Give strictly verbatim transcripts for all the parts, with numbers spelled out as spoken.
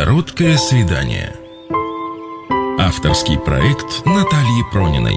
Короткое свидание. Авторский проект Натальи Прониной.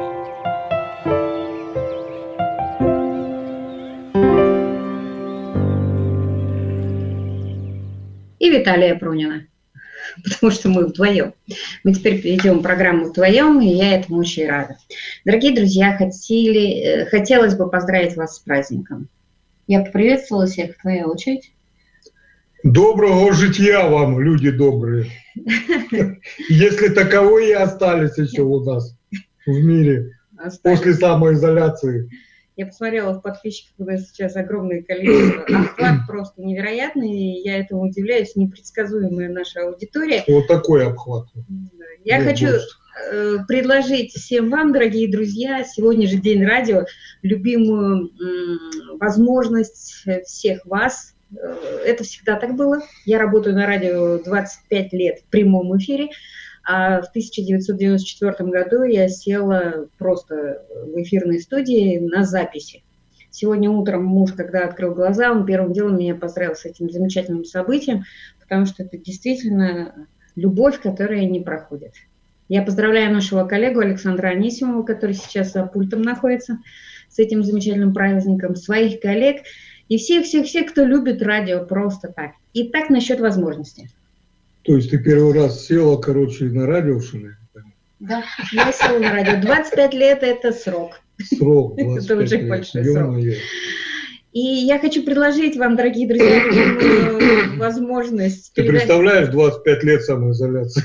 И Виталия Пронина, потому что мы вдвоем. Мы теперь ведем программу вдвоем, и я этому очень рада. Дорогие друзья, хотели, хотелось бы поздравить вас с праздником. Я поприветствовала всех в твою очередь. Доброго житья вам, люди добрые. Если таковые остались еще у нас в мире после самоизоляции. Я посмотрела в подписчиках, у нас сейчас огромное количество. Охват просто невероятный, и я этому удивляюсь, непредсказуемая наша аудитория. Вот такой обхват. Я Нет, хочу э, предложить всем вам, дорогие друзья, сегодня же День радио, любимую э, возможность всех вас. Это всегда так было. Я работаю на радио двадцать пять лет в прямом эфире, а в тысяча девятьсот девяносто четвёртом году я села просто в эфирной студии на записи. Сегодня утром муж, когда открыл глаза, он первым делом меня поздравил с этим замечательным событием, потому что это действительно любовь, которая не проходит. Я поздравляю нашего коллегу Александра Анисимова, который сейчас за пультом находится, с этим замечательным праздником, своих коллег и всех-всех-всех, кто любит радио просто так. И так насчет возможностей. То есть ты первый раз села, короче, на радио, что ли? Да, я села на радио. двадцать пять лет – это срок. Срок, двадцать пять это очень большой срок. И я хочу предложить вам, дорогие друзья, возможность... Ты передать... представляешь, двадцать пять лет самоизоляции?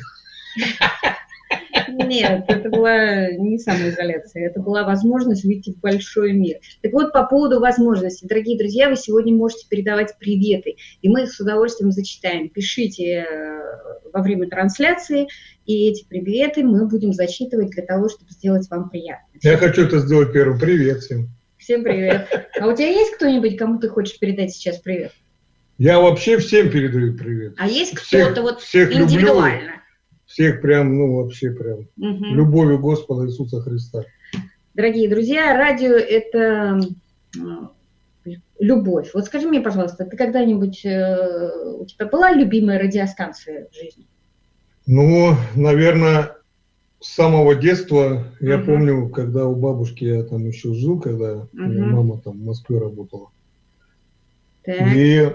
Нет, это была не самоизоляция, это была возможность выйти в большой мир. Так вот, по поводу возможностей, дорогие друзья, вы сегодня можете передавать приветы, и мы их с удовольствием зачитаем. Пишите во время трансляции, и эти приветы мы будем зачитывать для того, чтобы сделать вам приятно. Я хочу это сделать первым. Привет всем. Всем привет. А у тебя есть кто-нибудь, кому ты хочешь передать сейчас привет? Я вообще всем передаю привет. А есть кто-то вот всех индивидуально? Люблю. Всех прям, ну вообще прям, угу. Любовью Господа Иисуса Христа. Дорогие друзья, радио – это любовь. Вот скажи мне, пожалуйста, ты когда-нибудь, у тебя была любимая радиостанция в жизни? Ну, наверное, с самого детства, я угу. помню, когда у бабушки я там еще жил, когда угу. мама там в Москве работала. Так. И...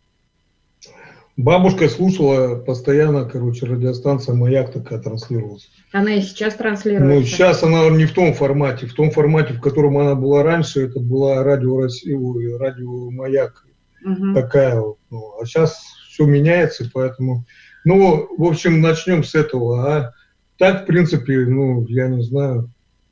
Бабушка слушала постоянно, короче, радиостанция «Маяк» такая транслировалась. Она и сейчас транслируется? Ну, сейчас она не в том формате. В том формате, в котором она была раньше, это была радио Россия, радио «Маяк». Угу. Такая вот. Ну, а сейчас все меняется, поэтому... Ну, в общем, начнем с этого. А так, в принципе, ну, я не знаю.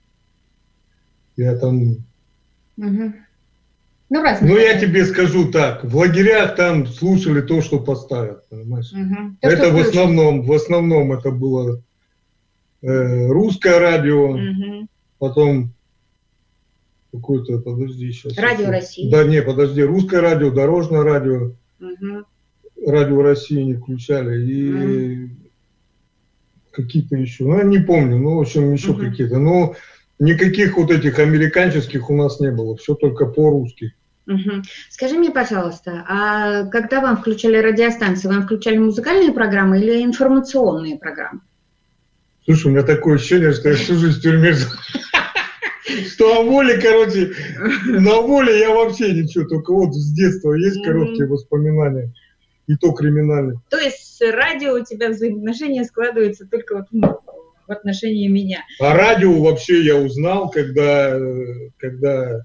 Я там... Угу. Ну, ну я тебе скажу так, в лагерях там слушали то, что поставят, понимаешь? Угу. То, это в основном, в основном это было э, русское радио, угу. потом какое-то, подожди сейчас. Радио России. Да, не, подожди, русское радио, дорожное радио, угу. радио России не включали, и угу. какие-то еще, ну я не помню, ну в общем еще угу. какие-то, но... Никаких вот этих американских у нас не было, все только по-русски. Угу. Скажи мне, пожалуйста, а когда вам включали радиостанции, вам включали музыкальные программы или информационные программы? Слушай, у меня такое ощущение, что я всю жизнь в тюрьме. Что о воле, короче, на воле я вообще ничего, только вот с детства есть короткие воспоминания, и то криминальные. То есть радио у тебя взаимоотношения складываются только вот... в отношении меня. А радио вообще я узнал, когда, когда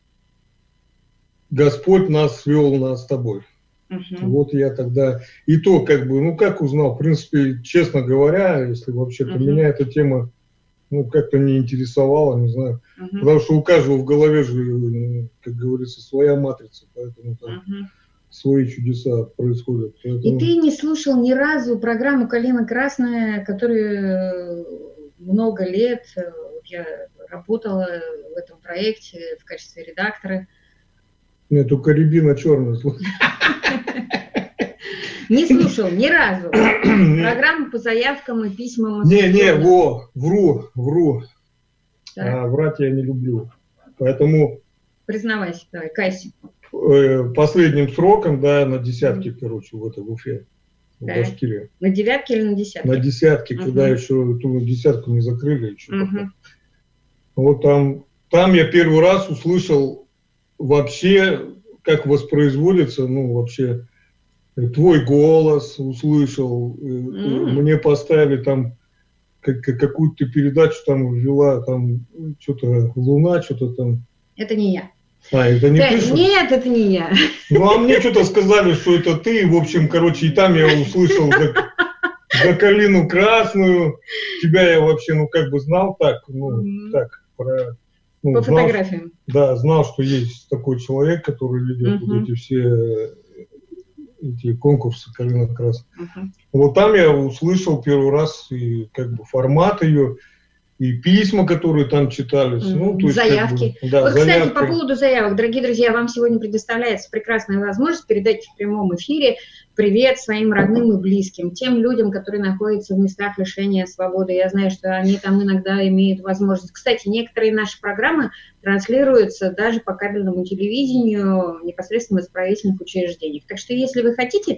Господь нас свел нас с тобой. Uh-huh. Вот я тогда, и то как бы, ну как узнал, в принципе, честно говоря, если вообще-то uh-huh. меня эта тема, ну как-то не интересовала, не знаю, uh-huh. потому что у каждого в голове же, как говорится, своя матрица, поэтому там uh-huh. свои чудеса происходят. Поэтому... И ты не слушал ни разу программу «Калина красная», которую много лет я работала в этом проекте в качестве редактора? Нет, только «Рябина черная». Не слушал ни разу. Программу по заявкам и письмам. Не, не, во, вру, вру. А, врать я не люблю. Поэтому... Признавайся, давай, кайся. Последним сроком, да, на десятки, короче, в этой Уфе. в да. Башкирии. На девятке или на десятке? На десятке, угу. Когда еще ту десятку не закрыли. Еще угу. Вот там, там я первый раз услышал вообще, как воспроизводится, ну, вообще, твой голос услышал. Mm. Мне поставили там как, какую-то передачу, там ввела, там, что-то Луна, что-то там. Это не я. А, это не да, ты? Нет, это не я. Ну, а мне что-то сказали, что это ты. В общем, короче, и там я услышал за, за калину красную. Тебя я вообще, ну, как бы знал так, ну, mm. так, про... Ну, по знал, фотографиям. Да, знал, что есть такой человек, который ведет uh-huh. вот эти все эти конкурсы «Калина красная». Uh-huh. Вот там я услышал первый раз и как бы формат ее, и письма, которые там читались. Uh-huh. Ну, то есть, заявки. Как бы, да, вот, заявки. Кстати, по поводу заявок, дорогие друзья, вам сегодня предоставляется прекрасная возможность передать в прямом эфире привет своим родным и близким, тем людям, которые находятся в местах лишения свободы. Я знаю, что они там иногда имеют возможность. Кстати, некоторые наши программы транслируются даже по кабельному телевидению непосредственно в исправительных учреждениях. Так что, если вы хотите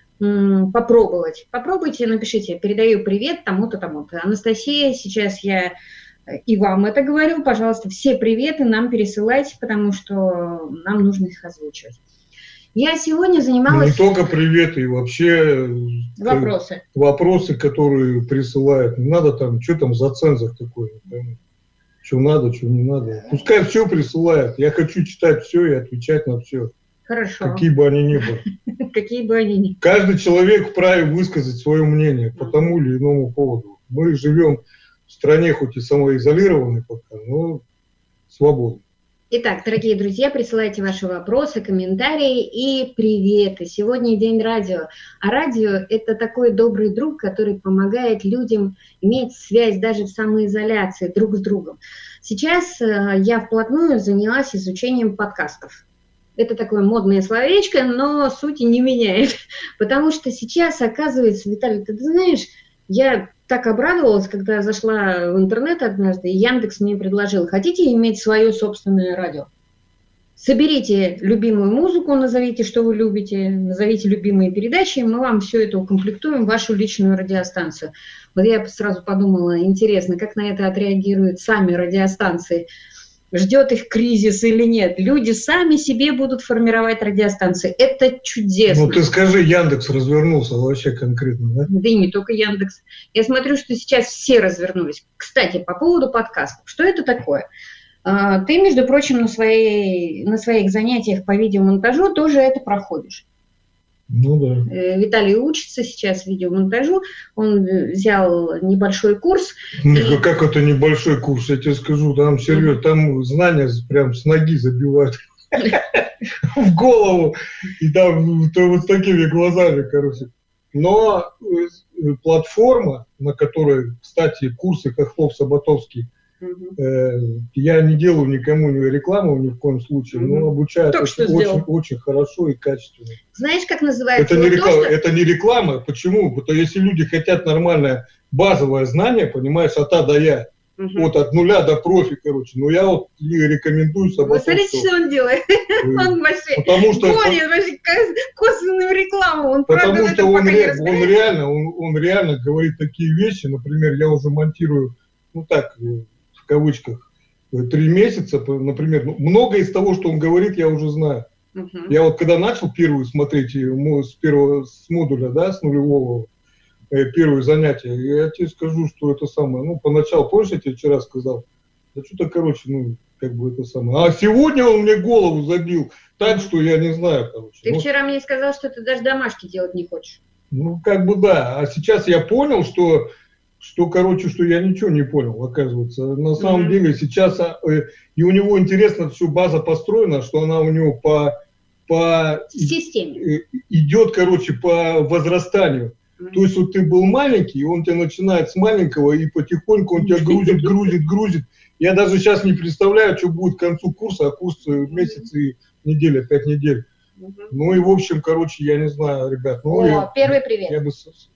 м- попробовать, попробуйте, напишите, передаю привет тому-то, тому-то. Анастасия, сейчас я и вам это говорю, пожалуйста, все приветы нам пересылайте, потому что нам нужно их озвучивать. Я сегодня занималась... Не только приветы, и вообще... Вопросы. Вопросы, которые присылают. Не надо там, что там за цензор такой. Там, что надо, что не надо. Пускай все присылают. Я хочу читать все и отвечать на все. Хорошо. Какие бы они ни были. Какие бы они ни были. Каждый человек вправе высказать свое мнение по тому или иному поводу. Мы живем в стране, хоть и самоизолированной пока, но свободной. Итак, дорогие друзья, присылайте ваши вопросы, комментарии и приветы. Сегодня день радио. А радио – это такой добрый друг, который помогает людям иметь связь даже в самоизоляции друг с другом. Сейчас я вплотную занялась изучением подкастов. Это такое модное словечко, но сути не меняет. Потому что сейчас, оказывается, Виталий, ты знаешь, я так обрадовалась, когда зашла в интернет однажды, и Яндекс мне предложил: хотите иметь свое собственное радио? Соберите любимую музыку, назовите, что вы любите, назовите любимые передачи, мы вам все это укомплектуем в вашу личную радиостанцию. Вот я сразу подумала, интересно, как на это отреагируют сами радиостанции. Ждет их кризис или нет. Люди сами себе будут формировать радиостанции. Это чудесно. Ну, ты скажи, Яндекс развернулся вообще конкретно, да? Да и не только Яндекс. Я смотрю, что сейчас все развернулись. Кстати, по поводу подкастов. Что это такое? Ты, между прочим, на, своей, на своих занятиях по видеомонтажу тоже это проходишь. Ну да. Виталий учится сейчас видеомонтажу, он взял небольшой курс. Ну, и... Как это небольшой курс, я тебе скажу, там серьезно, там знания прям с ноги забивают в голову, и там вот с такими глазами, короче. Но платформа, на которой, кстати, курсы Хохлов-Саботовский, Uh-huh. Я не делаю никому рекламу ни в коем случае, uh-huh. но обучают очень, очень, очень хорошо и качественно. Знаешь, как называется? Это не, реклама, то, что... это не реклама. Почему? Потому что если люди хотят нормальное базовое знание, понимаешь, от А до Я, uh-huh. вот от нуля до профи, короче, ну я вот рекомендую Саботовского. Вы смотрите, что он делает? Он вообще гонит вообще косвенную рекламу. Он потому что он реально, он реально говорит такие вещи. Например, я уже монтирую, ну так, в кавычках, три месяца, например, многое из того, что он говорит, я уже знаю. Uh-huh. Я вот когда начал первую смотреть с первого, с модуля, да, с нулевого, первое занятие, я тебе скажу, что это самое, ну, поначалу, помнишь, я тебе вчера сказал, да что-то, короче, ну, как бы это самое. А сегодня он мне голову забил так, что я не знаю, короче. Ты ну, вчера мне сказал, что ты даже домашки делать не хочешь. Ну, как бы да, а сейчас я понял, что Что, короче, что я ничего не понял, оказывается. На самом mm-hmm. деле сейчас, и у него интересно, все база построена, что она у него по, по системе идет, короче, по возрастанию. Mm-hmm. То есть вот ты был маленький, он тебя начинает с маленького, и потихоньку он тебя грузит, грузит, грузит. Я даже сейчас не представляю, что будет к концу курса, а курс месяц и неделя, пять недель. Mm-hmm. Ну и в общем, короче, я не знаю, ребят. Ну, О, я, первый привет. Я бы...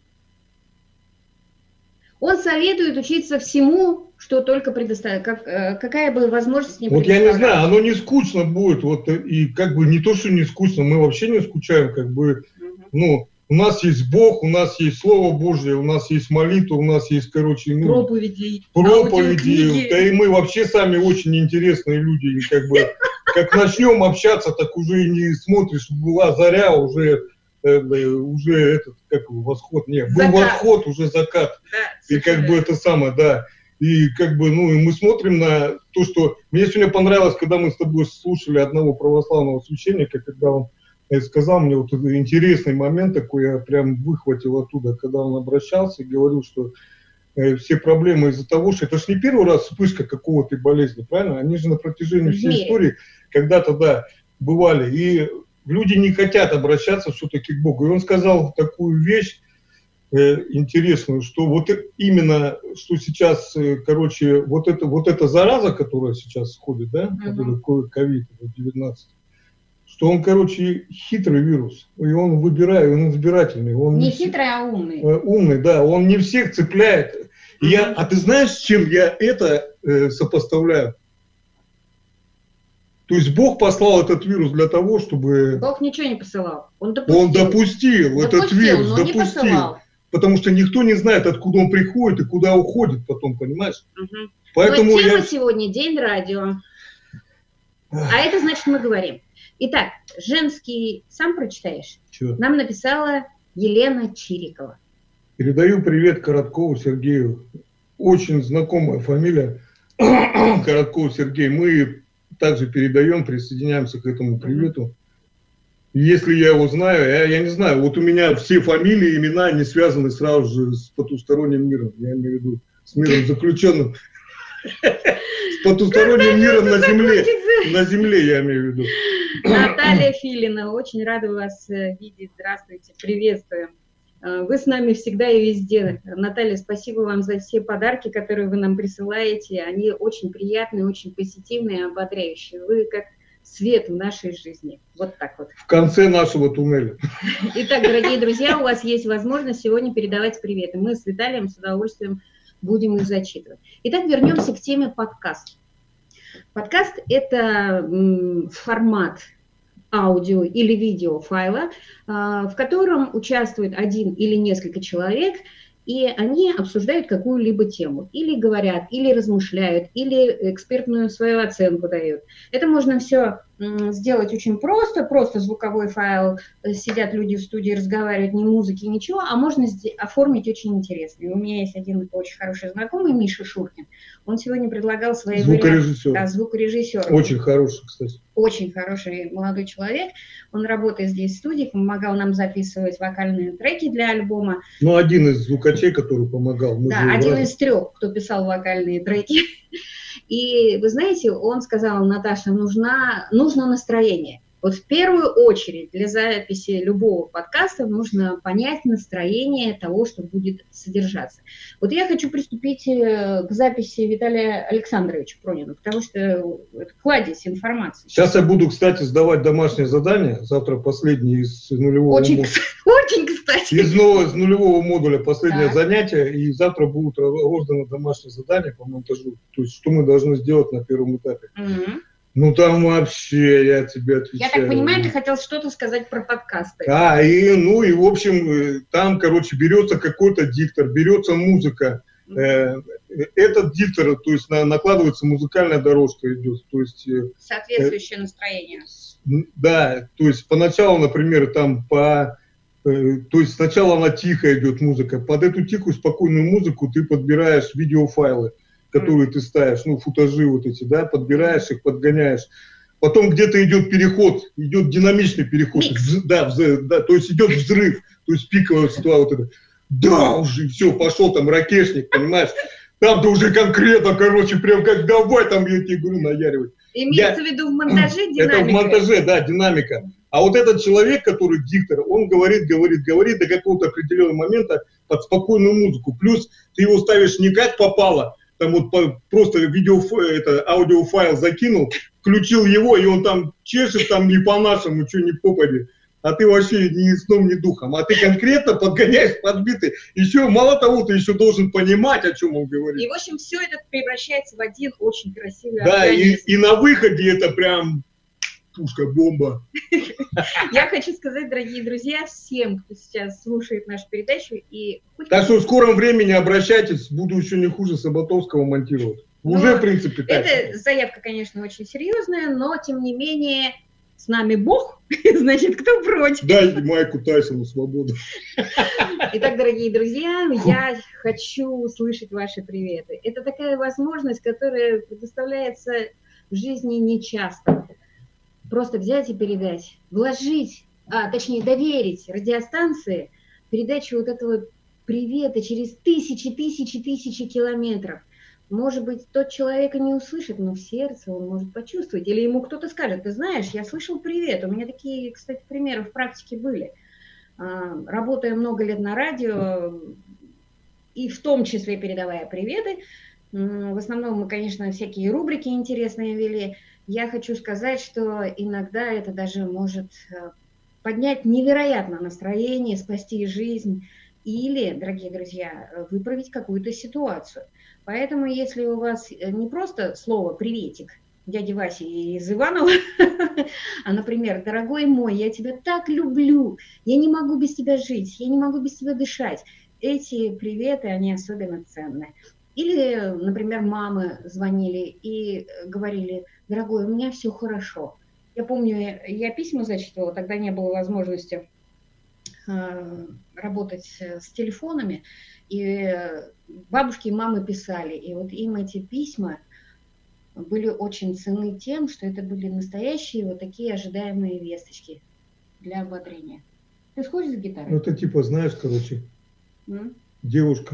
Он советует учиться всему, что только предоставит, как, какая бы возможность не Вот я не знаю, оно не скучно будет, вот, и как бы не то, что не скучно, мы вообще не скучаем, как бы, uh-huh. ну, У нас есть Бог, у нас есть Слово Божье, у нас есть молитва, у нас есть, короче, ну, проповеди, проповеди. Да и мы вообще сами очень интересные люди. И как бы, как начнем общаться, так уже и не смотришь, была заря, уже, э, уже этот, как его, восход, нет, был закат. Восход, уже закат. Да, и как бы это самое, да. И как бы, ну, и мы смотрим на то, что... Мне сегодня понравилось, когда мы с тобой слушали одного православного священника, когда он сказал мне вот интересный момент такой, я прям выхватил оттуда, когда он обращался и говорил, что э, все проблемы из-за того, что это же не первый раз вспышка какого-то болезни, правильно? Они же на протяжении всей истории когда-то, да, бывали. И люди не хотят обращаться все-таки к Богу. И он сказал такую вещь э, интересную, что вот именно, что сейчас, э, короче, вот, это, вот эта зараза, которая сейчас сходит, да, uh-huh. которая ковид девятнадцать, что он, короче, хитрый вирус, и он выбирает, он избирательный. Он не, не хитрый, а умный. Умный, да, он не всех цепляет. И mm-hmm. я, а ты знаешь, с чем я это э, сопоставляю? То есть Бог послал этот вирус для того, чтобы... Бог ничего не посылал. Он допустил, он допустил, допустил этот вирус, но допустил. Не посылал. Потому что никто не знает, откуда он приходит и куда уходит потом, понимаешь? Mm-hmm. Поэтому но тема я... сегодня День радио. А это значит, мы говорим. Итак, женский, сам прочитаешь? Чё? Нам написала Елена Чирикова. Передаю привет Короткову Сергею. Очень знакомая фамилия Коротков Сергей. Мы также передаем, присоединяемся к этому привету. Если я его знаю, я, я не знаю, вот у меня все фамилии, имена не связаны сразу же с потусторонним миром. Я имею в виду с миром заключенным. С потусторонним миром на земле. На земле, я имею в виду. Наталья Филина, очень рада вас видеть. Здравствуйте, приветствуем. Вы с нами всегда и везде. Наталья, спасибо вам за все подарки, которые вы нам присылаете. Они очень приятные, очень позитивные, ободряющие. Вы как свет в нашей жизни. Вот так вот. В конце нашего туннеля. Итак, дорогие друзья, у вас есть возможность сегодня передавать приветы. Мы с Виталием с удовольствием будем их зачитывать. Итак, вернемся к теме подкаста. Подкаст – это м, формат аудио или видео файла, а, в котором участвует один или несколько человек, и они обсуждают какую-либо тему, или говорят, или размышляют, или экспертную свою оценку дают. Это можно все сделать очень просто, просто звуковой файл, сидят люди в студии, разговаривают, ни музыки, ничего, а можно оформить очень интересно. И у меня есть один очень хороший знакомый, Миша Шуркин, он сегодня предлагал свои звукорежиссер. Да, звукорежиссер. Очень хороший, кстати. Очень хороший молодой человек. Он работает здесь в студии, помогал нам записывать вокальные треки для альбома. Ну, один из звукачей, который помогал. Мы да, один из трех, кто писал вокальные треки. И вы знаете, он сказал: Наташа, нужна, нужно настроение. Вот в первую очередь для записи любого подкаста нужно понять настроение того, что будет содержаться. Вот я хочу приступить к записи Виталия Александровича Пронина, потому что это кладезь информации. Сейчас я буду, кстати, сдавать домашнее задание. Завтра последний из нулевого очень, модуля. Очень, кстати. Из, нового, из нулевого модуля последнее так. занятие. И завтра будут розданы домашние задания по монтажу. То есть, что мы должны сделать на первом этапе. Угу. Ну, там вообще, я тебе отвечаю. Я так понимаю, ты хотел что-то сказать про подкасты. А, и, ну, и, в общем, там, короче, берется какой-то диктор, берется музыка. Mm-hmm. Этот диктор, то есть, на, накладывается музыкальная дорожка идет. То есть, соответствующее э, настроение. Да, то есть, поначалу, например, там по... Э, то есть, сначала она тихо идет музыка. Под эту тихую, спокойную музыку ты подбираешь видеофайлы, которые mm. ты ставишь, ну, футажи вот эти, да, подбираешь их, подгоняешь. Потом где-то идет переход, идет динамичный переход, вз, да, вз, да, то есть идет взрыв, то есть пиковая ситуация, вот это. Да, уже, все, пошел там ракешник, понимаешь? Там-то уже конкретно, короче, прям как давай, там, я тебе говорю, наяривать. Имеется я... в виду в монтаже динамика? Это в монтаже, да, динамика. А вот этот человек, который диктор, он говорит, говорит, говорит до какого-то определенного момента под спокойную музыку. Плюс ты его ставишь не как попало, там вот просто видео, это, аудиофайл закинул, включил его, и он там чешет, там не по-нашему, что не попади. А ты вообще ни сном, ни духом. А ты конкретно подгоняешь подбитый. Еще, мало того, ты еще должен понимать, о чем он говорит. И, в общем, все это превращается в один очень красивый да, и, и на выходе это прям пушка, бомба. Я хочу сказать, дорогие друзья, всем, кто сейчас слушает нашу передачу. И... Так что в скором времени обращайтесь, буду еще не хуже Саботовского монтировать. Но уже, в принципе, так. Это заявка, конечно, очень серьезная, но, тем не менее, с нами Бог, значит, кто против? Дай Майку Тайсону свободу. Итак, дорогие друзья, я хочу услышать ваши приветы. Это такая возможность, которая предоставляется в жизни нечасто. Просто взять и передать, вложить, а точнее доверить радиостанции передачу вот этого привета через тысячи, тысячи, тысячи километров. Может быть, тот человек и не услышит, но в сердце он может почувствовать. Или ему кто-то скажет: ты знаешь, я слышал привет. У меня такие, кстати, примеры в практике были. Работая много лет на радио, и в том числе передавая приветы, в основном мы, конечно, всякие рубрики интересные вели. Я хочу сказать, что иногда это даже может поднять невероятно настроение, спасти жизнь или, дорогие друзья, выправить какую-то ситуацию. Поэтому, если у вас не просто слово «приветик» дяди Васи из Иванова, а, например, «дорогой мой, я тебя так люблю, я не могу без тебя жить, я не могу без тебя дышать», эти приветы, они особенно ценные. Или, например, мамы звонили и говорили: дорогой, у меня все хорошо. Я помню, я письма зачитывала, тогда не было возможности э, работать с телефонами, и бабушки и мамы писали, и вот им эти письма были очень ценны тем, что это были настоящие вот такие ожидаемые весточки для ободрения. Ты сходишь за гитарой? Ну, это типа, знаешь, короче, М? девушка,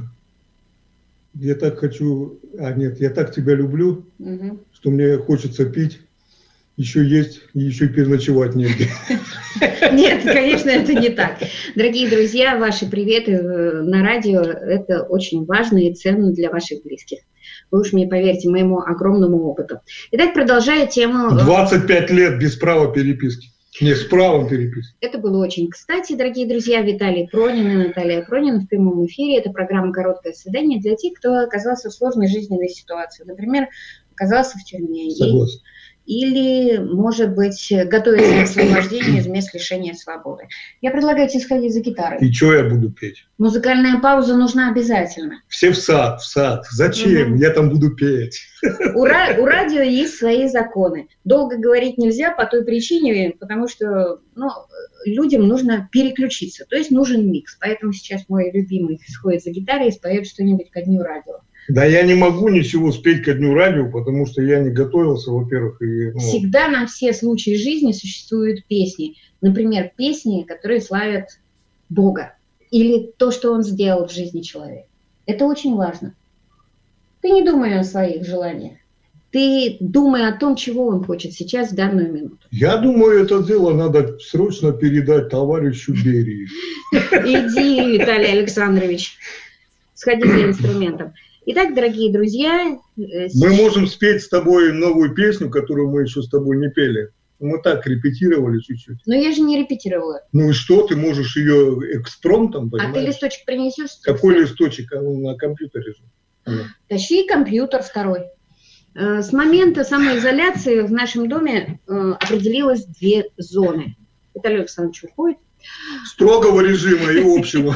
я так хочу, а нет, я так тебя люблю, Угу. что мне хочется пить, еще есть, и еще и переночевать негде. Нет, конечно, это не так. Дорогие друзья, ваши приветы на радио – это очень важно и ценно для ваших близких. Вы уж мне поверьте моему огромному опыту. Итак, продолжая тему… двадцать пять лет без права переписки. Не, с правом переписки. Это было очень кстати, дорогие друзья. Виталий Пронин и Наталья Пронина в прямом эфире. Это программа «Короткое свидание» для тех, кто оказался в сложной жизненной ситуации. Например, оказался в тюрьме. Согласен. Или, может быть, готовится к освобождению из мест лишения свободы. Я предлагаю тебе сходить за гитарой. И что я буду петь? Музыкальная пауза нужна обязательно. Все в сад, в сад. Зачем? Угу. Я там буду петь. У, у радио есть свои законы. Долго говорить нельзя по той причине, потому что ну, людям нужно переключиться. То есть нужен микс. Поэтому сейчас мой любимый сходит за гитарой и споет что-нибудь ко дню радио. Да я не могу ничего спеть ко дню радио, потому что я не готовился, во-первых. И, ну... Всегда на все случаи жизни существуют песни. Например, песни, которые славят Бога. Или то, что Он сделал в жизни человека. Это очень важно. Ты не думай о своих желаниях. Ты думай о том, чего Он хочет сейчас, в данную минуту. Я думаю, это дело надо срочно передать товарищу Берии. Иди, Виталий Александрович, сходи за инструментом. Итак, дорогие друзья... Мы можем спеть с тобой новую песню, которую мы еще с тобой не пели. Мы так репетировали чуть-чуть. Но я же не репетировала. Ну и что, ты можешь ее экспромтом, понимаешь? А ты листочек принесешь? Какой листочек? Он на компьютере же. Ага. Тащи компьютер второй. С момента самоизоляции в нашем доме определилось две зоны. Виталий Александрович уходит. Строгого режима и общего.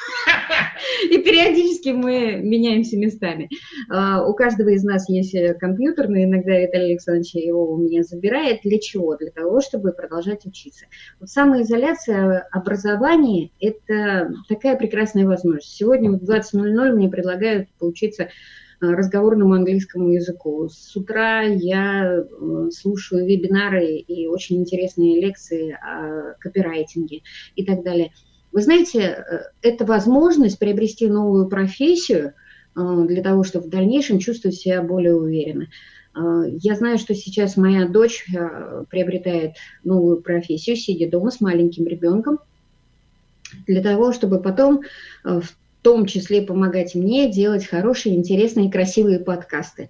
И периодически мы меняемся местами. Uh, у каждого из нас есть компьютер, но иногда Виталий Александрович его у меня забирает. Для чего? Для того, чтобы продолжать учиться. Вот самоизоляция образования – это такая прекрасная возможность. Сегодня в двадцать ноль ноль мне предлагают поучиться разговорному английскому языку. С утра я слушаю вебинары и очень интересные лекции о копирайтинге и так далее. Вы знаете, это возможность приобрести новую профессию для того, чтобы в дальнейшем чувствовать себя более уверенно. Я знаю, что сейчас моя дочь приобретает новую профессию, сидя дома с маленьким ребенком, для того, чтобы потом в том числе помогать мне делать хорошие, интересные, красивые подкасты.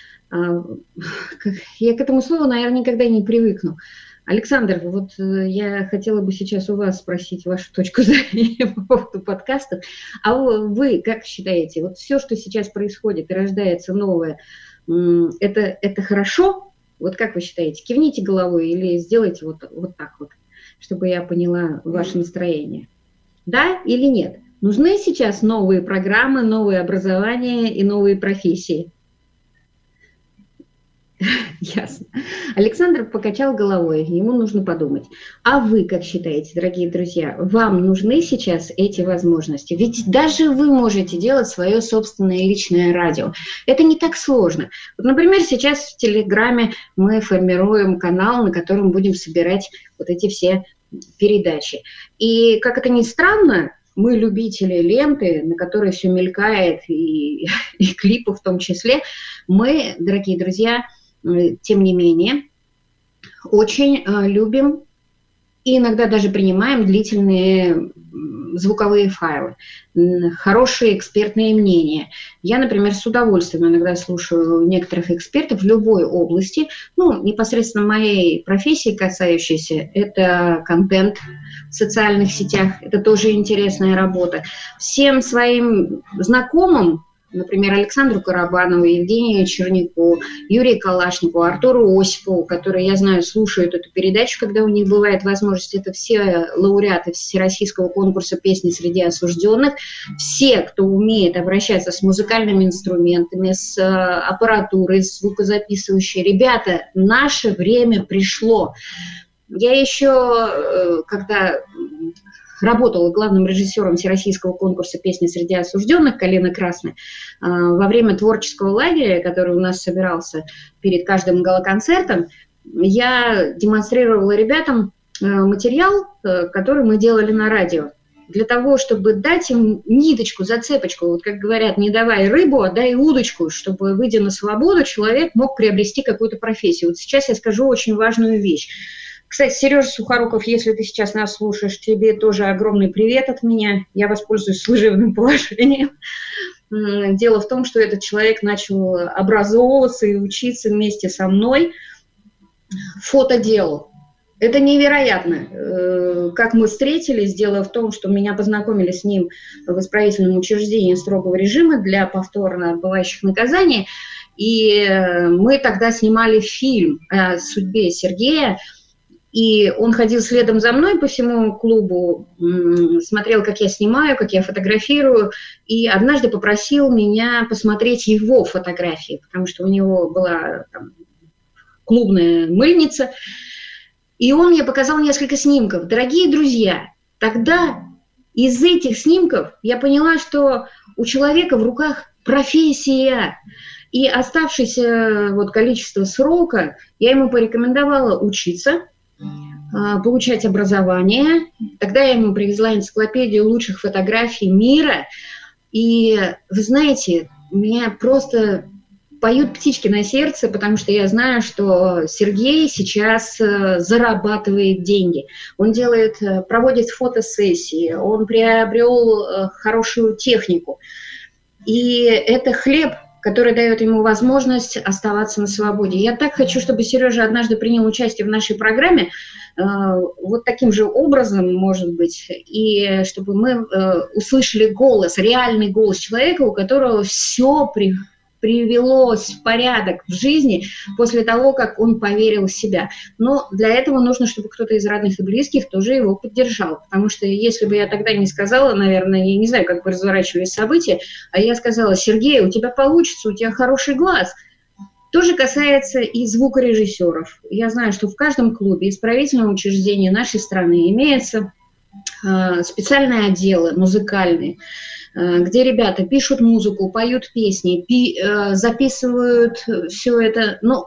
Я к этому слову, наверное, никогда не привыкну. Александр, вот я хотела бы сейчас у вас спросить вашу точку зрения по поводу подкастов. А вы как считаете, вот все, что сейчас происходит и рождается новое, это, это хорошо Вот как вы считаете, кивните головой или сделайте вот, вот так вот, чтобы я поняла ваше настроение. Да или нет? Нужны сейчас новые программы, новые образования и новые профессии? Ясно. Александр покачал головой, ему нужно подумать. А вы как считаете, дорогие друзья, вам нужны сейчас эти возможности? Ведь даже вы можете делать свое собственное личное радио. Это не так сложно. Вот, например, сейчас в Телеграме мы формируем канал, на котором будем собирать вот эти все передачи. И, как это ни странно, мы любители ленты, на которой все мелькает, и, и клипы в том числе, мы, дорогие друзья, тем не менее, очень э, любим и иногда даже принимаем длительные звуковые файлы, хорошие экспертные мнения. Я, например, с удовольствием иногда слушаю некоторых экспертов в любой области, ну, непосредственно моей профессии касающейся, это контент в социальных сетях, это тоже интересная работа. Всем своим знакомым, например, Александру Карабанову, Евгению Черняку, Юрию Калашникову, Артуру Осипову, которые, я знаю, слушают эту передачу, когда у них бывает возможность. Это все лауреаты Всероссийского конкурса песни среди осужденных. Все, кто умеет обращаться с музыкальными инструментами, с аппаратурой, с звукозаписывающей. Ребята, наше время пришло. Я еще, когда работала главным режиссером Всероссийского конкурса песни среди осужденных «Калина красная», во время творческого лагеря, который у нас собирался перед каждым галоконцертом, я демонстрировала ребятам материал, который мы делали на радио, для того, чтобы дать им ниточку, зацепочку, вот как говорят, не давай рыбу, а дай удочку, чтобы, выйдя на свободу, человек мог приобрести какую-то профессию. Вот сейчас я скажу очень важную вещь. Кстати, Сережа Сухоруков, если ты сейчас нас слушаешь, тебе тоже огромный привет от меня. Я воспользуюсь служебным положением. Дело в том, что этот человек начал образовываться и учиться вместе со мной фотоделу. Это невероятно, как мы встретились. Дело в том, что меня познакомили с ним в исправительном учреждении строгого режима для повторно отбывающих наказаний. И мы тогда снимали фильм о судьбе Сергея. И он ходил следом за мной по всему клубу, смотрел, как я снимаю, как я фотографирую, и однажды попросил меня посмотреть его фотографии, потому что у него была там клубная мыльница. И он мне показал несколько снимков. Дорогие друзья, тогда из этих снимков я поняла, что у человека в руках профессия. И оставшееся вот количество срока я ему порекомендовала учиться, получать образование. Тогда я ему привезла энциклопедию лучших фотографий мира. И вы знаете, у меня просто поют птички на сердце, потому что я знаю, что Сергей сейчас зарабатывает деньги. Он делает, проводит фотосессии, он приобрел хорошую технику. И это хлеб, который дает ему возможность оставаться на свободе. Я так хочу, чтобы Сережа однажды принял участие в нашей программе, э, вот таким же образом, может быть, и чтобы мы э, услышали голос, реальный голос человека, у которого все при, привелось в порядок в жизни после того, как он поверил в себя. Но для этого нужно, чтобы кто-то из родных и близких тоже его поддержал. Потому что если бы я тогда не сказала, наверное, я не знаю, как бы разворачивались события, а я сказала: Сергей, у тебя получится, у тебя хороший глаз. То же касается и звукорежиссеров. Я знаю, что в каждом клубе исправительного учреждения нашей страны имеются э, специальные отделы музыкальные, где ребята пишут музыку, поют песни, пи, э, записывают все это, ну,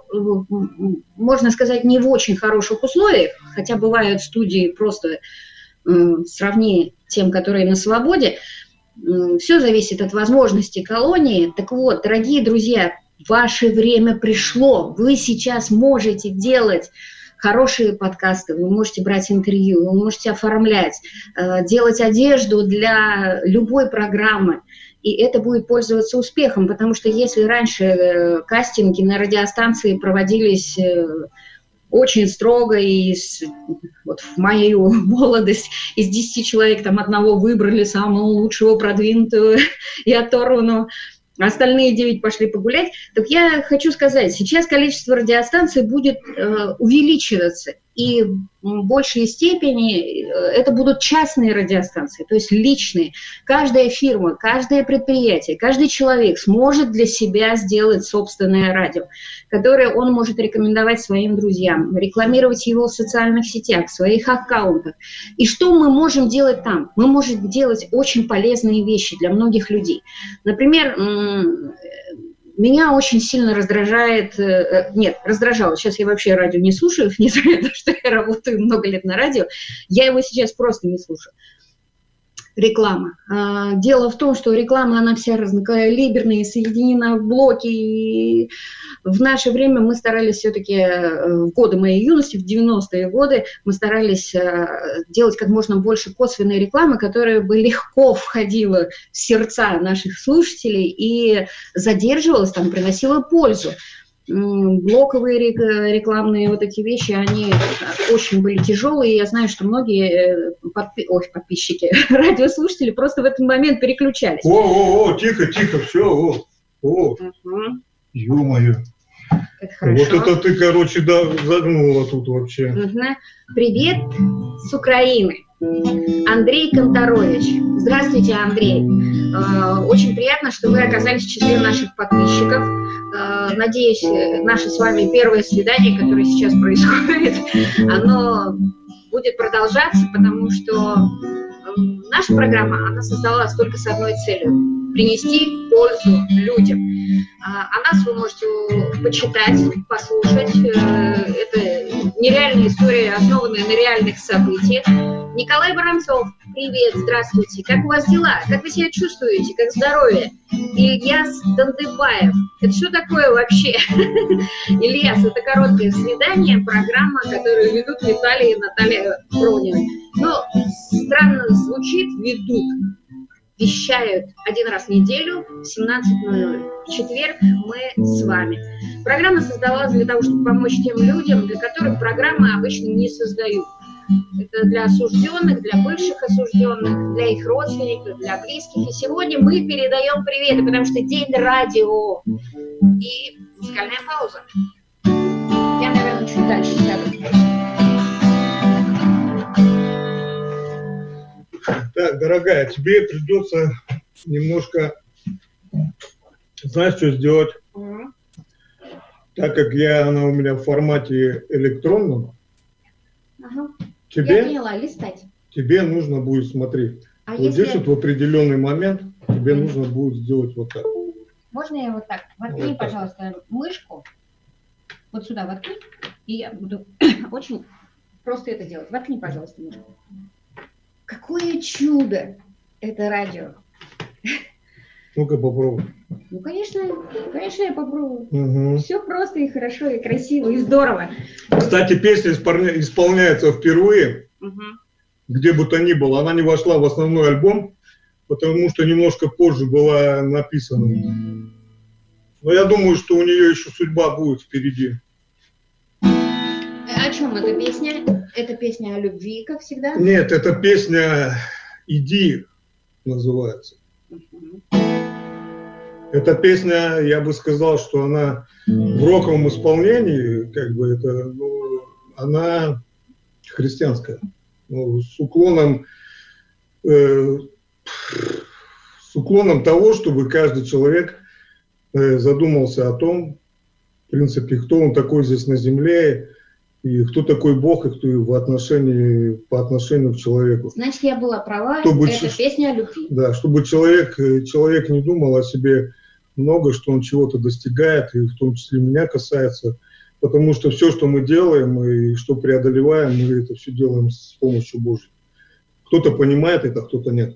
можно сказать, не в очень хороших условиях, хотя бывают студии просто э, сравни тем, которые на свободе. Э, все зависит от возможностей колонии. Так вот, дорогие друзья, ваше время пришло. Вы сейчас можете делать хорошие подкасты, вы можете брать интервью, вы можете оформлять, э, делать одежду для любой программы, и это будет пользоваться успехом, потому что если раньше э, кастинги на радиостанции проводились э, очень строго, и с, вот в мою молодость из десяти человек там одного выбрали, самого лучшего, продвинутого и оторванного, остальные девять пошли погулять. Так я хочу сказать, сейчас количество радиостанций будет э, увеличиваться, и в большей степени это будут частные радиостанции, то есть личные. Каждая фирма, каждое предприятие, каждый человек сможет для себя сделать собственное радио, которое он может рекомендовать своим друзьям, рекламировать его в социальных сетях, в своих аккаунтах. И что мы можем делать там? Мы можем делать очень полезные вещи для многих людей. Например, меня очень сильно раздражает, нет, раздражало, сейчас я вообще радио не слушаю, несмотря на то, что я работаю много лет на радио, я его сейчас просто не слушаю. Реклама. Дело в том, что реклама, она вся разнокалиберная, соединена в блоки, и в наше время мы старались все-таки, в годы моей юности, в девяностые годы, мы старались делать как можно больше косвенной рекламы, которая бы легко входила в сердца наших слушателей и задерживалась там, приносила пользу. Блоковые рекламные вот эти вещи, они очень были тяжелые, и я знаю, что многие подпи- Ой, подписчики, радиослушатели просто в этот момент переключались. О, о, о, тихо, тихо, все, о, о, угу. Ё-моё. Это вот это ты, короче, да, загнула тут вообще. Угу. Привет с Украины. Андрей Конторович. Здравствуйте, Андрей. Очень приятно, что вы оказались в числе наших подписчиков. Надеюсь, наше с вами первое свидание, которое сейчас происходит, оно будет продолжаться, потому что наша программа, она создалась только с одной целью – принести пользу людям. О нас вы можете почитать, послушать. Это нереальная история, основанная на реальных событиях. Николай Воронцов, привет, здравствуйте. Как у вас дела? Как вы себя чувствуете? Как здоровье? Ильяс Дандыбаев. Это что такое вообще? Ильяс, это короткое свидание, программа, которую ведут Виталий и Наталья Пронины. Но странно звучит, ведут. Вещают один раз в неделю в семнадцать ноль ноль. В четверг мы с вами. Программа создалась для того, чтобы помочь тем людям, для которых программы обычно не создают. Это для осужденных, для бывших осужденных, для их родственников, для близких. И сегодня мы передаем приветы, потому что день радио и музыкальная пауза. Я, наверное, чуть дальше сяду. Так, дорогая, тебе придется немножко, знаешь, что сделать? Mm-hmm. Так как я, она у меня в формате электронном, uh-huh. тебе, я поняла, листать. Тебе нужно будет смотреть. А вот если... здесь вот в определенный момент тебе mm-hmm. нужно будет сделать вот так. Можно я вот так? Воткни, вот пожалуйста, так. Мышку. Вот сюда воткни, и я буду очень просто это делать. Воткни, пожалуйста, мышку. Какое чудо это радио. Ну-ка попробуй. Ну, конечно, конечно, я попробую. Угу. Все просто и хорошо, и красиво, и здорово. Кстати, песня исполняется впервые, угу. где бы то ни было. Она не вошла в основной альбом, потому что немножко позже была написана. Но я думаю, что у нее еще судьба будет впереди. О чем эта песня? Это песня о любви, как всегда? Нет, это песня «Иди» называется. Uh-huh. Эта песня, я бы сказал, что она в роковом исполнении, как бы это, ну, она христианская. Ну, с уклоном, э, с уклоном того, чтобы каждый человек э, задумался о том, в принципе, кто он такой здесь на земле, и кто такой Бог, и кто в отношении, по отношению к человеку. Значит, я была права, чтобы, это песня о любви. Да, чтобы человек, человек не думал о себе много, что он чего-то достигает, и в том числе меня касается, потому что все, что мы делаем и что преодолеваем, мы это все делаем с помощью Божьей. Кто-то понимает это, кто-то нет.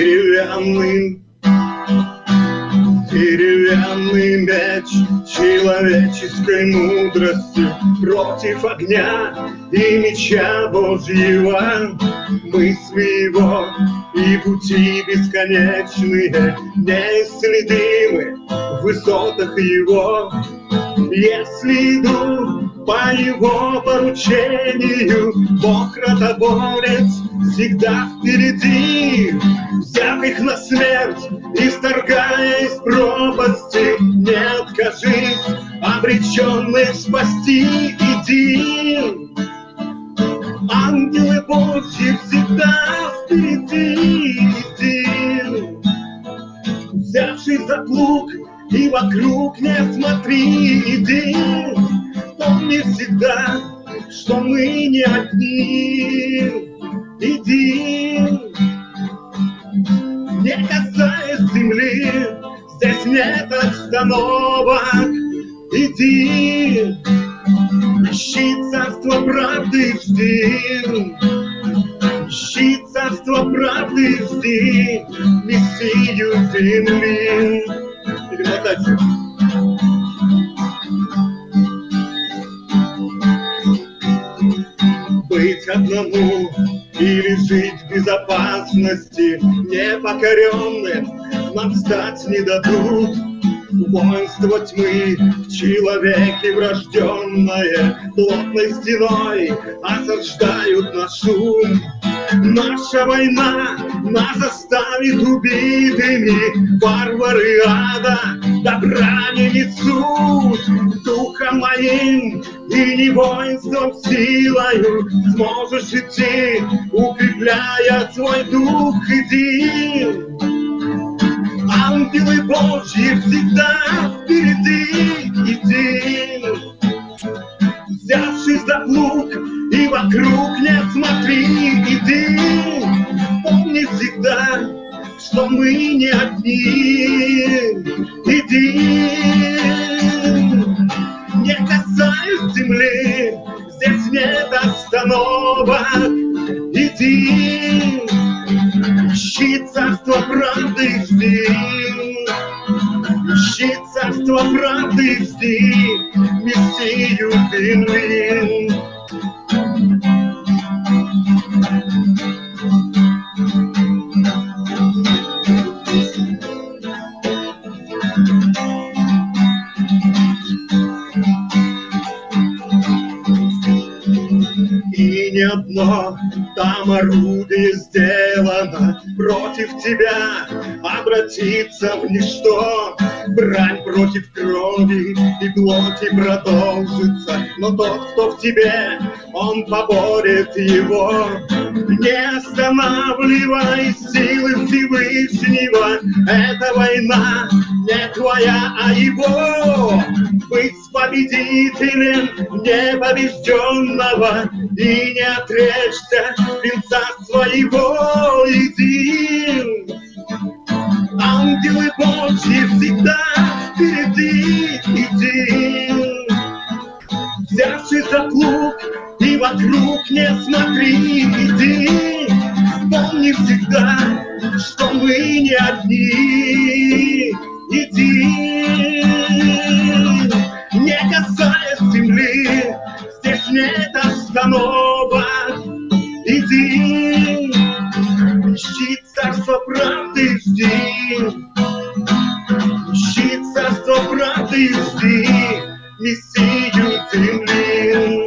Деревянный мяч, сила человеческой мудрости против огня и меча Божьего, мысли его и пути бесконечные, неисследимы в высотах его. Если иду по его поручению, Бог ротоборец всегда впереди, взяв их на смерть, исторгая из пропасти, не откажись, обреченных спасти, иди. Ангелы Божьи всегда впереди, иди. Взявшись за плуг и вокруг не смотри, иди. Помни всегда, что мы не одни, иди. Не касаясь земли, здесь нет остановок, иди. Ищи царство правды, жди. Ищи царство правды, жди. Мессию земли. Перемотайте. Быть одному или жить в безопасности непокоренным нам стать не дадут. Воинство тьмы в человеке врожденное плотной стеной осаждают наш ум. Наша война нас оставит убитыми, варвары ада добра не несут. Духом моим и не воинством силою сможешь идти, укрепляя свой дух, иди. Ангелы Божьи всегда впереди, иди. Взявшись за плуг и вокруг не смотри, иди. Помни всегда, что мы не одни, иди. Не касаясь земли, здесь нет остановок, иди. Ищи царство правды, жди. Ищи царство правды, жди. Мессию земли. И ни одно там орудие сделано против тебя обратиться в ничто. Брань против крови и плоти продолжится, но тот, кто в тебе, он поборет его. Не останавливай силы Всевышнего, эта война не твоя, а его. Быть победителем непобежденного и не отречься венца своего, иди. Ангелы Божьи всегда впереди, иди. Взявшись за плуг и вокруг не смотри, иди. Помни всегда, что мы не одни, иди. Не касаясь земли, здесь нет остановок, иди. Ищи царство правды, жди. Ищи царство правды, жди. Мессию земли.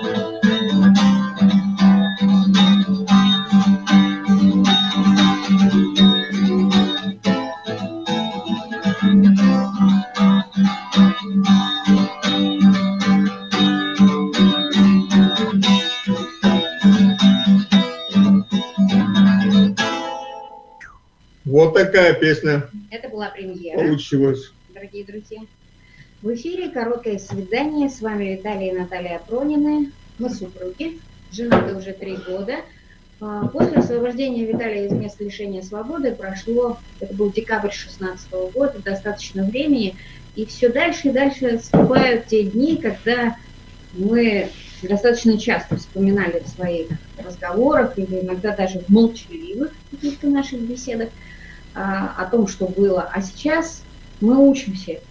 Вот такая песня. Это была премьера. Получилось. Дорогие друзья. В эфире «Короткое свидание». С вами Виталий и Наталья Пронины. Мы супруги. Женаты уже три года. После освобождения Виталия из места лишения свободы прошло, это был декабрь две тысячи шестнадцатого года, достаточно времени. И все дальше и дальше наступают те дни, когда мы достаточно часто вспоминали в своих разговорах или иногда даже в молчаливых каких-то наших беседах а, о том, что было. А сейчас мы учимся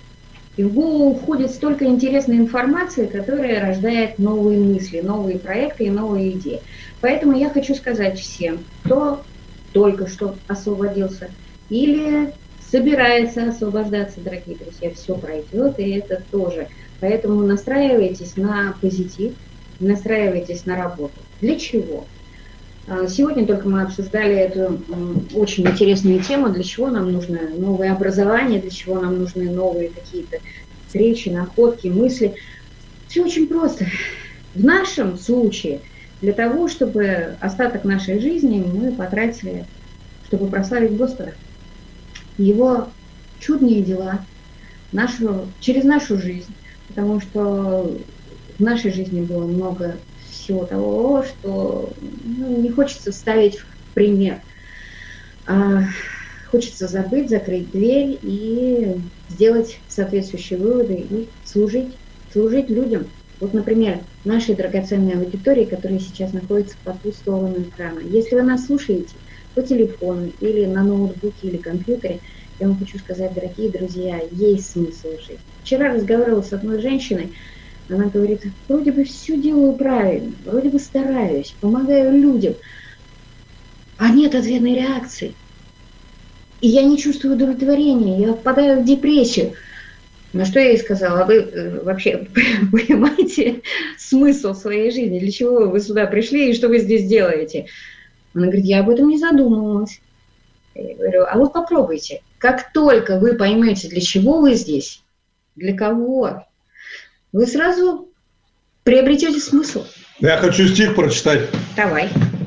И в голову входит столько интересной информации, которая рождает новые мысли, новые проекты и новые идеи. Поэтому я хочу сказать всем, кто только что освободился или собирается освобождаться, дорогие друзья, все пройдет, и это тоже. Поэтому настраивайтесь на позитив, настраивайтесь на работу. Для чего? Сегодня только мы обсуждали эту очень интересную тему, для чего нам нужно новое образование, для чего нам нужны новые какие-то встречи, находки, мысли. Все очень просто. В нашем случае для того, чтобы остаток нашей жизни мы потратили, чтобы прославить Господа, Его чудные дела нашу, через нашу жизнь, потому что в нашей жизни было много всего того, что ну, не хочется ставить в пример. А хочется забыть, закрыть дверь и сделать соответствующие выводы и служить, служить людям. Вот, например, нашей драгоценной аудитории, которая сейчас находится по ту сторону экрана. Если вы нас слушаете по телефону или на ноутбуке или компьютере, я вам хочу сказать, дорогие друзья, есть смысл жить. Вчера разговаривала с одной женщиной, она говорит, вроде бы все делаю правильно, вроде бы стараюсь, помогаю людям, а нет ответной реакции. И я не чувствую удовлетворения, я впадаю в депрессию. На что я ей сказала, вы э, вообще понимаете смысл своей жизни, для чего вы сюда пришли и что вы здесь делаете? Она говорит, я об этом не задумывалась. Я говорю, а вот попробуйте. Как только вы поймете, для чего вы здесь, для кого, вы сразу приобретете смысл. Я хочу стих прочитать. Давай.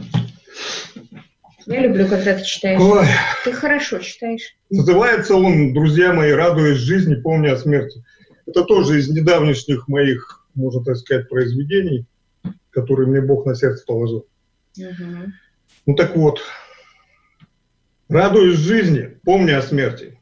Я люблю, когда ты читаешь. Ой. Ты хорошо читаешь. Называется он, друзья мои, «Радуясь жизни, помня о смерти». Это тоже из недавнешних моих, можно так сказать, произведений, которые мне Бог на сердце положил. Угу. Ну так вот. «Радуясь жизни, помня о смерти».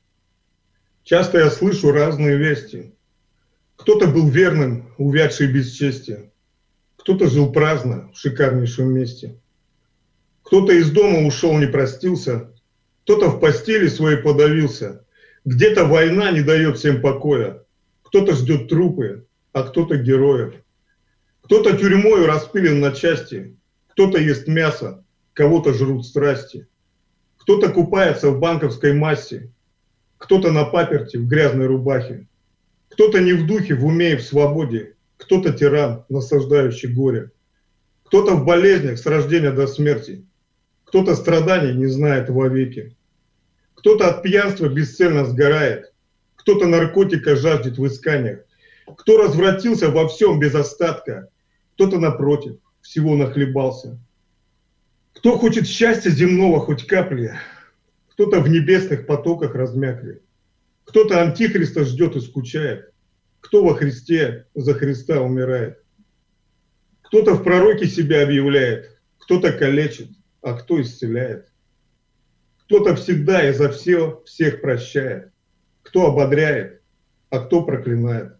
Часто я слышу разные вести. Кто-то был верным, увядший без чести. Кто-то жил праздно, в шикарнейшем месте. Кто-то из дома ушел, не простился. Кто-то в постели своей подавился. Где-то война не дает всем покоя. Кто-то ждет трупы, а кто-то героев. Кто-то тюрьмою распилен на части. Кто-то ест мясо, кого-то жрут страсти. Кто-то купается в банковской массе. Кто-то на паперти в грязной рубахе. Кто-то не в духе, в уме и в свободе. Кто-то тиран, насаждающий горе. Кто-то в болезнях с рождения до смерти. Кто-то страданий не знает вовеки. Кто-то от пьянства бесцельно сгорает. Кто-то наркотика жаждет в исканиях. Кто развратился во всем без остатка. Кто-то, напротив, всего нахлебался. Кто хочет счастья земного хоть капли. Кто-то в небесных потоках размякли. Кто-то антихриста ждет и скучает. Кто во Христе за Христа умирает. Кто-то в пророке себя объявляет. Кто-то калечит, а кто исцеляет. Кто-то всегда и за все всех прощает. Кто ободряет, а кто проклинает.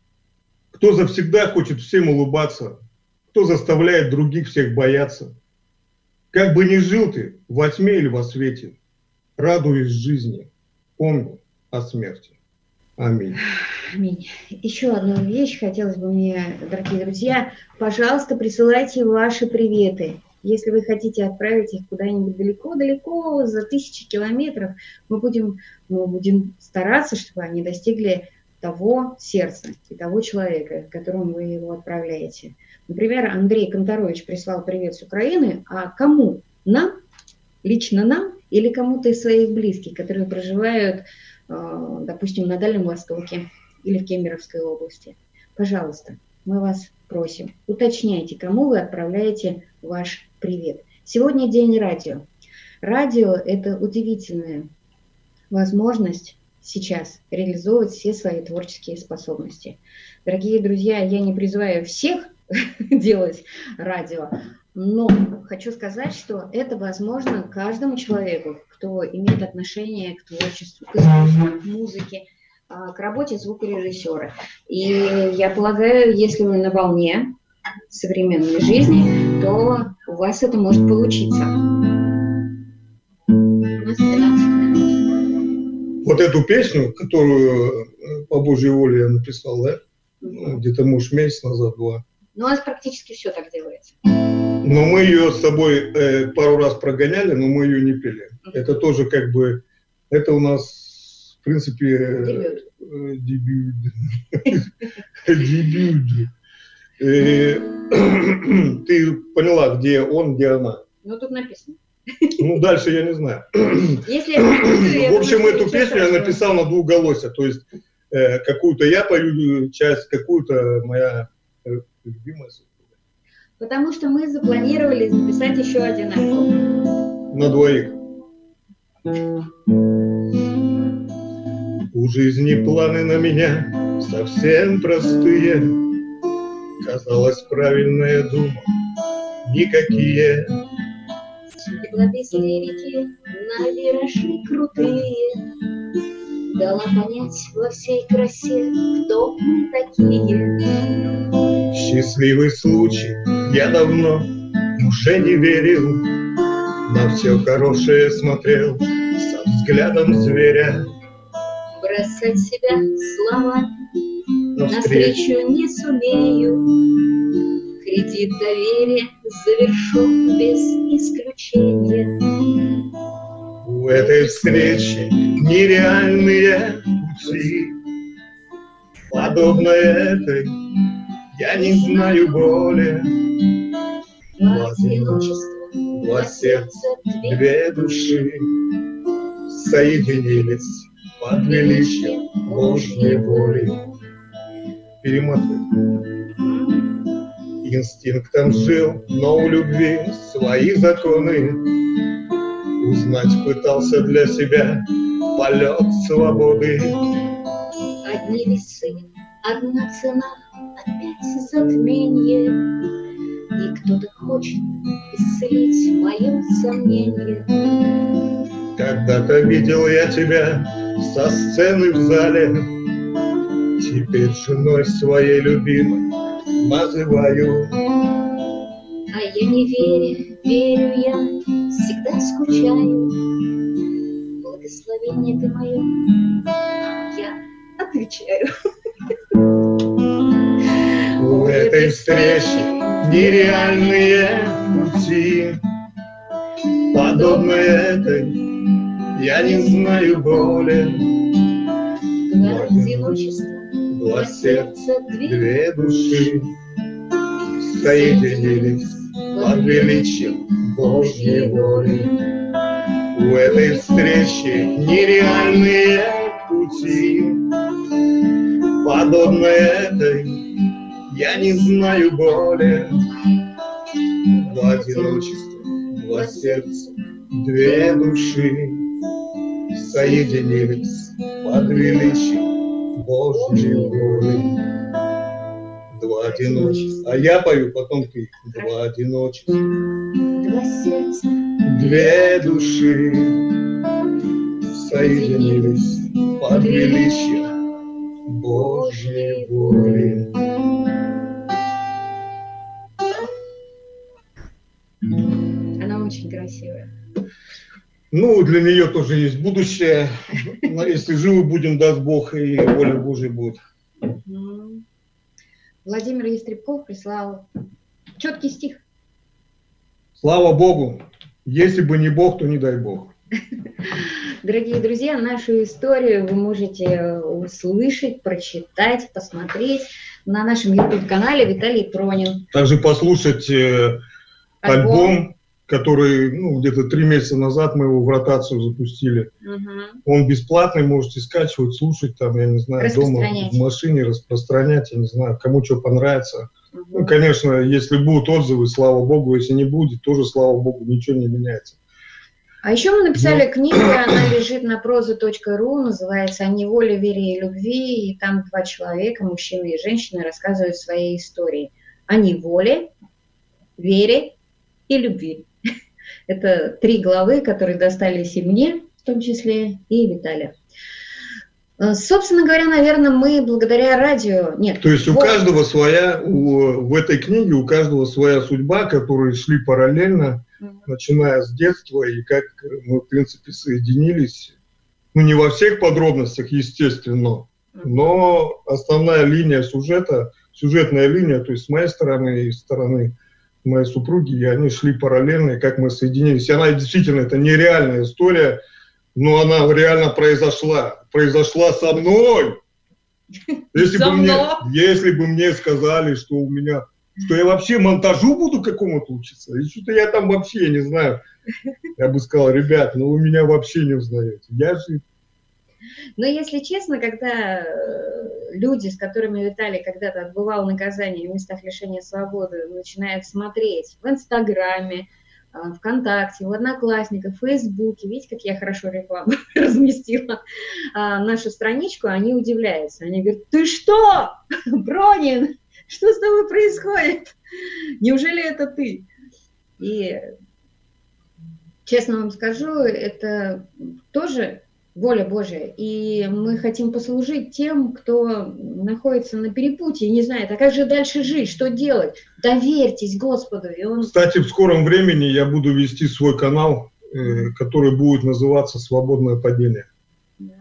Кто завсегда хочет всем улыбаться. Кто заставляет других всех бояться. Как бы ни жил ты, во тьме или во свете, радуясь жизни, помни о смерти. Аминь. Аминь. Еще одну вещь хотелось бы мне, дорогие друзья, пожалуйста, присылайте ваши приветы. Если вы хотите отправить их куда-нибудь далеко-далеко, за тысячи километров, мы будем, мы будем стараться, чтобы они достигли того сердца и того человека, которому вы его отправляете. Например, Андрей Конторович прислал привет с Украины, а кому? Нам? Лично нам? Или кому-то из своих близких, которые проживают, допустим, на Дальнем Востоке или в Кемеровской области? Пожалуйста, мы вас просим, уточняйте, кому вы отправляете ваш привет. Сегодня день радио. Радио – это удивительная возможность сейчас реализовывать все свои творческие способности. Дорогие друзья, я не призываю всех делать радио, но хочу сказать, что это возможно каждому человеку, кто имеет отношение к творчеству, к искусству, к музыке, к работе звукорежиссера. И я полагаю, если вы на волне современной жизни, то у вас это может получиться. У нас тринадцать минут. Вот эту песню, которую по Божьей воле я написал, да? Ну, где-то, может, месяц назад, два. Ну, у нас практически все так делается. Но мы ее с собой э, пару раз прогоняли, но мы ее не пели. Uh-huh. Это тоже как бы, это у нас, в принципе, дебют. Э, дебют. Дебют. Ты поняла, где он, где она? Ну, тут написано. Ну, дальше я не знаю. Если я в общем, эту песню я написал на двухголосье. То есть э, какую-то я пою часть, какую-то моя э, любимая. Потому что мы запланировали записать еще один альбом. На двоих. У жизни планы на меня совсем простые. Казалось, правильная дума никакие. Светло-безлые реки на виражи крутые дала понять во всей красе, кто мы такие. Счастливый случай, я давно уже не верил, на все хорошее смотрел со взглядом зверя. Бросать себя словами навстречу не сумею. Кредит доверия завершен без исключения. У этой встречи нереальные пути, подобно этой я не знаю боли. Два одиночества, два сердца, две души соединились под величием Божьей воли. Перемотай. Инстинктом жил, но у любви свои законы. Узнать пытался для себя полет свободы. Одни весы, одна цена, опять затмение. И кто-то хочет исцелить мое сомнение. Когда-то видел я тебя со сцены в зале, теперь женой своей любимой называю. А я не верю, верю я, всегда скучаю. Благословение ты мое, я отвечаю. У этой встречи нереальные пути, подобно этой я не знаю боли. Два одиночества, два сердца, две души соединились под величием Божьей воли. У этой встречи нереальные пути, подобно этой я не знаю боли. Два одиночества, два сердца, две души соединились под величием Божьей воли. Два одиночества. А я пою, потом ты. Два одиночества. Два сердца. Две души соединились под величием Божьей воли. Она очень красивая. Ну, для нее тоже есть будущее. Если живы будем, даст Бог, и воля Божья будет. Владимир Ястребков прислал четкий стих. Слава Богу! Если бы не Бог, то не дай Бог. Дорогие друзья, нашу историю вы можете услышать, прочитать, посмотреть на нашем ютуб-канале Виталий Пронин. Также послушать э, альбом. альбом, который ну, где-то три месяца назад мы его в ротацию запустили. Угу. Он бесплатный, можете скачивать, слушать, там, я не знаю, дома, в машине, распространять, я не знаю, кому что понравится. Угу. Ну, конечно, если будут отзывы, слава Богу, если не будет, тоже, слава Богу, ничего не меняется. А еще мы написали ну. книгу, она лежит на проза точка ру, называется «О неволе, вере и любви», и там два человека, мужчина и женщина, рассказывают свои истории о неволе, вере и любви. Это три главы, которые достались и мне, в том числе, и Виталию. Собственно говоря, наверное, мы благодаря радио... Нет. То есть вот. у каждого своя, у, в этой книге у каждого своя судьба, которые шли параллельно, mm-hmm. начиная с детства, и как мы, в принципе, соединились ну не во всех подробностях, естественно, но основная линия сюжета, сюжетная линия, то есть с моей стороны и с стороны моей супруги, и они шли параллельно, и как мы соединились. И она действительно, это нереальная история, но она реально произошла. Произошла со мной. Если, бы мне, если бы мне сказали, что у меня, что я вообще монтажу буду какому-то учиться, и что-то я там вообще не знаю, я бы сказал, ребят, ну вы меня вообще не узнаете. Я же... Но если честно, когда люди, с которыми Виталий когда-то отбывал наказание в местах лишения свободы, начинают смотреть в Инстаграме, ВКонтакте, в Одноклассниках, в Фейсбуке, видите, как я хорошо рекламу разместила, нашу страничку, они удивляются. Они говорят, ты что, Пронин, что с тобой происходит? Неужели это ты? И, честно вам скажу, это тоже воля Божия. И мы хотим послужить тем, кто находится на перепутье и не знает, а как же дальше жить, что делать? Доверьтесь Господу. И он... Кстати, в скором времени я буду вести свой канал, э, который будет называться «Свободное падение». Да.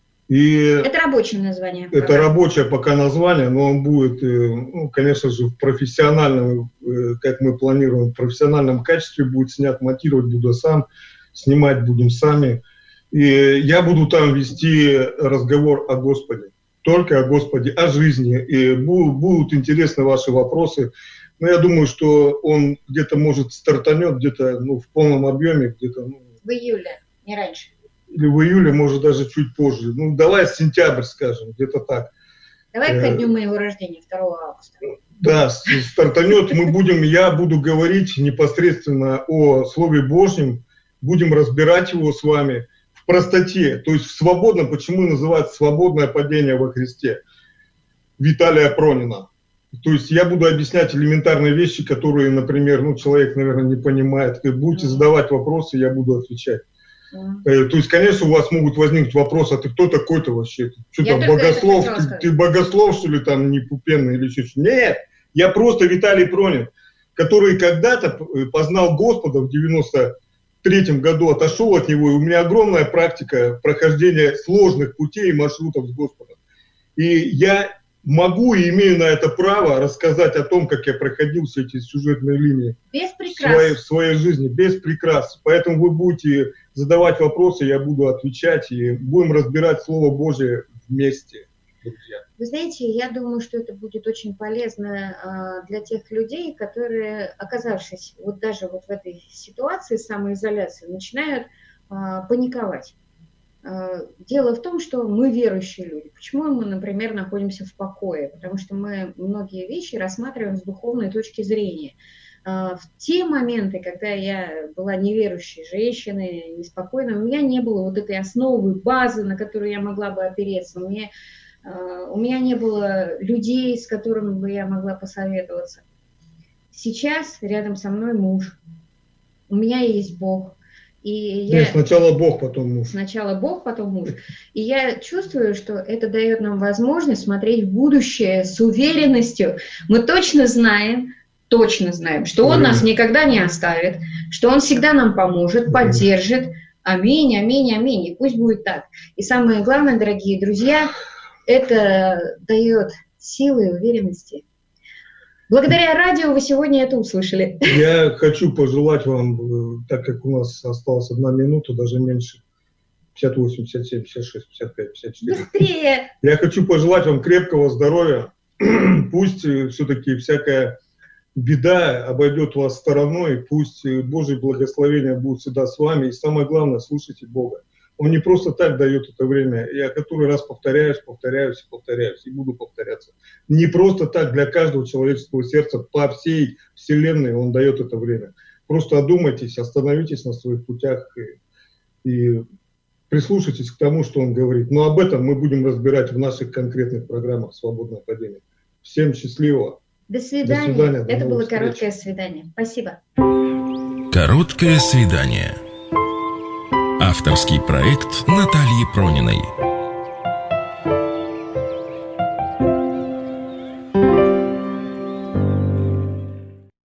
И это рабочее название. Это правда? Рабочее пока название, но он будет, э, ну, конечно же, в профессиональном, э, как мы планируем, в профессиональном качестве будет снят, монтировать буду сам, снимать будем сами. И я буду там вести разговор о Господе, только о Господе, о жизни. И будут, будут интересны ваши вопросы. Но я думаю, что он где-то, может, стартанет, где-то ну, в полном объеме. Где-то, ну, в июле, не раньше. Или в июле, может, даже чуть позже. Ну, давай сентябрь, скажем, где-то так. Давай ко дню моего рождения, второго августа. Да, стартанет. Мы будем, я буду говорить непосредственно о Слове Божьем, будем разбирать его с вами. В простоте, то есть в свободном, почему называется свободное падение во Христе Виталия Пронина. То есть я буду объяснять элементарные вещи, которые, например, ну, человек, наверное, не понимает. Вы будете задавать вопросы, я буду отвечать. Mm. То есть, конечно, у вас могут возникнуть вопросы, а ты кто такой-то вообще? Что там, богослов? Ты, ты богослов, что ли, там, не пупенный или что-то? Нет, я просто Виталий Пронин, который когда-то познал Господа в девяносто третьем году, отошел от него, и у меня огромная практика прохождения сложных путей и маршрутов с Господом. И я могу и имею на это право рассказать о том, как я проходил все эти сюжетные линии в своей, в своей жизни, без прикрас. Поэтому вы будете задавать вопросы, я буду отвечать, и будем разбирать Слово Божие вместе, друзья. Вы знаете, я думаю, что это будет очень полезно а, для тех людей, которые, оказавшись вот даже вот в этой ситуации самоизоляции, начинают а, паниковать. А, дело в том, что мы верующие люди. Почему мы, например, находимся в покое? Потому что мы многие вещи рассматриваем с духовной точки зрения. А, в те моменты, когда я была неверующей женщиной, неспокойной, у меня не было вот этой основы, базы, на которую я могла бы опереться. У меня У меня не было людей, с которыми бы я могла посоветоваться. Сейчас рядом со мной муж. У меня есть Бог. И я... Нет, сначала Бог, потом муж. Сначала Бог, потом муж. И я чувствую, что это дает нам возможность смотреть в будущее с уверенностью. Мы точно знаем, точно знаем, что Он нас никогда не оставит, что Он всегда нам поможет, поддержит. Аминь, аминь, аминь. И пусть будет так. И самое главное, дорогие друзья, это дает силы и уверенности. Благодаря радио вы сегодня это услышали. Я хочу пожелать вам, так как у нас осталась одна минута, даже меньше, пятьдесят восемь, пятьдесят семь, пятьдесят шесть, пятьдесят пять, пятьдесят четыре. Быстрее! Я хочу пожелать вам крепкого здоровья. Пусть все-таки всякая беда обойдет вас стороной, пусть Божье благословение будет всегда с вами. И самое главное, слушайте Бога. Он не просто так дает это время. Я который раз повторяюсь, повторяюсь и повторяюсь, и буду повторяться. Не просто так для каждого человеческого сердца по всей вселенной он дает это время. Просто одумайтесь, остановитесь на своих путях и, и прислушайтесь к тому, что он говорит. Но об этом мы будем разбирать в наших конкретных программах «Свободное падение». Всем счастливо. До свидания. До свидания. Это было встреч. Короткое свидание. Спасибо. Короткое свидание. Авторский проект Натальи Прониной.